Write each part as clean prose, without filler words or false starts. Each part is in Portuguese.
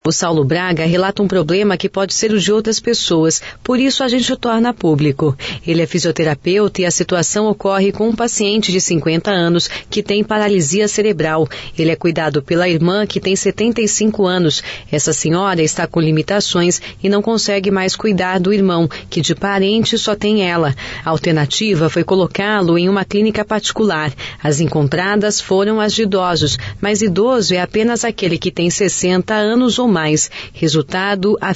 O Saulo Braga relata um problema que pode ser o de outras pessoas, por isso a gente o torna público. Ele é fisioterapeuta e a situação ocorre com um paciente de 50 anos que tem paralisia cerebral. Ele é cuidado pela irmã que tem 75 anos. Essa senhora está com limitações e não consegue mais cuidar do irmão, que de parente só tem ela. A alternativa foi colocá-lo em uma clínica particular. As encontradas foram as de idosos, mas idoso é apenas aquele que tem 60 anos ou mais. Resultado, a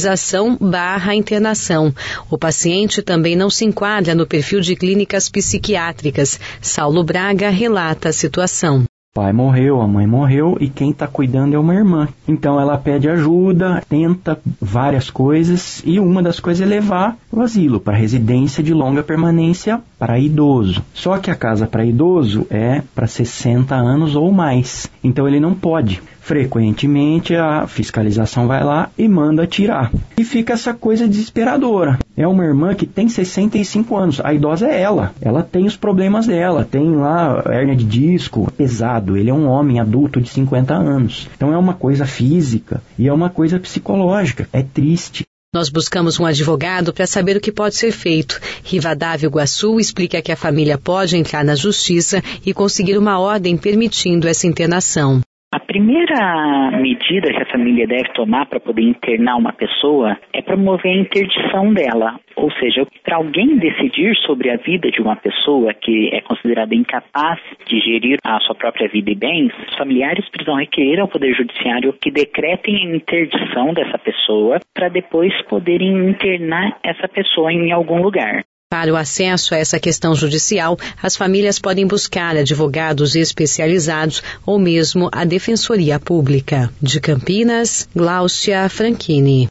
fiscalização/internação. O paciente também não se enquadra no perfil de clínicas psiquiátricas. Saulo Braga relata a situação. O pai morreu, a mãe morreu e quem está cuidando é uma irmã. Então ela pede ajuda, tenta várias coisas e uma das coisas é levar para o asilo, para residência de longa permanência para idoso. Só que a casa para idoso é para 60 anos ou mais. Então ele não pode. Frequentemente a fiscalização vai lá e manda tirar. E fica essa coisa desesperadora. É uma irmã que tem 65 anos, a idosa é ela. Ela tem os problemas dela, tem lá hérnia de disco, pesado. Ele é um homem adulto de 50 anos. Então é uma coisa física e é uma coisa psicológica. É triste. Nós buscamos um advogado para saber o que pode ser feito. Rivadavia Iguaçu explica que a família pode entrar na justiça e conseguir uma ordem permitindo essa internação. A primeira medida que a família deve tomar para poder internar uma pessoa é promover a interdição dela. Ou seja, para alguém decidir sobre a vida de uma pessoa que é considerada incapaz de gerir a sua própria vida e bens, os familiares precisam requerer ao Poder Judiciário que decretem a interdição dessa pessoa para depois poderem internar essa pessoa em algum lugar. Para o acesso a essa questão judicial, as famílias podem buscar advogados especializados ou mesmo a Defensoria Pública. De Campinas, Gláucia Franchini.